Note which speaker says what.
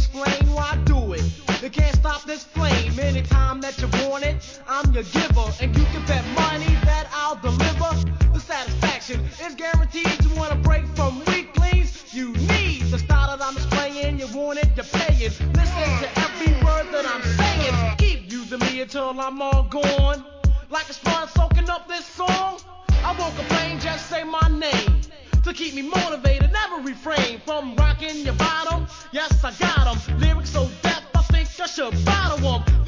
Speaker 1: explain why I do it. You can't stop this flame anytime that you want it. I'm your giver, and you can bet money that I'll deliver. The satisfaction is guaranteed. You wanna break from weaklings? You need the style that I'm displaying. You want it, you're paying. Listen to every word that I'm saying. Keep using me until I'm all gone. Like a sponge soaking up this song. I won't complain, just say my name. To keep me motivated, never refrain from rocking your bottom. Yes, I got 'em. Lyrics so depth, I think I should bottle 'em.